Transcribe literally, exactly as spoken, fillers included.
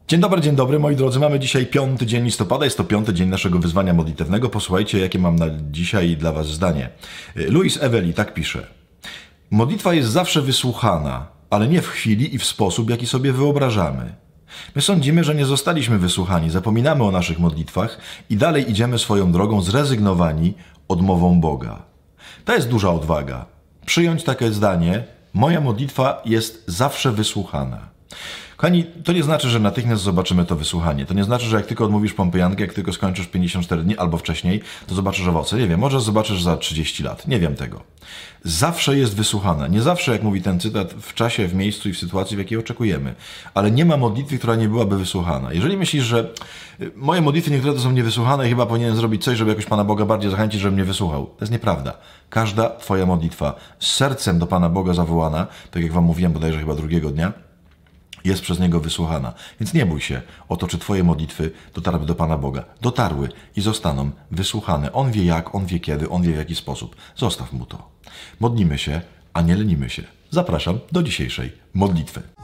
Dzień dobry, dzień dobry, moi drodzy. Mamy dzisiaj piąty dzień listopada, jest to piąty dzień naszego wyzwania modlitewnego. Posłuchajcie, jakie mam na dzisiaj dla was zdanie. Louis Evely tak pisze. Modlitwa jest zawsze wysłuchana, ale nie w chwili i w sposób, jaki sobie wyobrażamy. My sądzimy, że nie zostaliśmy wysłuchani, zapominamy o naszych modlitwach i dalej idziemy swoją drogą zrezygnowani odmową Boga. To jest duża odwaga. Przyjąć takie zdanie, moja modlitwa jest zawsze wysłuchana. Kochani, to nie znaczy, że natychmiast zobaczymy to wysłuchanie. To nie znaczy, że jak tylko odmówisz pompejankę, jak tylko skończysz pięćdziesiąt cztery dni albo wcześniej, to zobaczysz owoce. Nie wiem, może zobaczysz za trzydzieści lat. Nie wiem tego. Zawsze jest wysłuchana. Nie zawsze, jak mówi ten cytat, w czasie, w miejscu i w sytuacji, w jakiej oczekujemy. Ale nie ma modlitwy, która nie byłaby wysłuchana. Jeżeli myślisz, że moje modlitwy niektóre to są niewysłuchane i chyba powinienem zrobić coś, żeby jakoś Pana Boga bardziej zachęcić, żeby mnie wysłuchał. To jest nieprawda. Każda twoja modlitwa z sercem do Pana Boga zawołana, tak jak wam mówiłem bodajże chyba drugiego dnia, jest przez Niego wysłuchana. Więc nie bój się o to, czy twoje modlitwy dotarły do Pana Boga. Dotarły i zostaną wysłuchane. On wie jak, On wie kiedy, On wie w jaki sposób. Zostaw Mu to. Modlimy się, a nie lenimy się. Zapraszam do dzisiejszej modlitwy.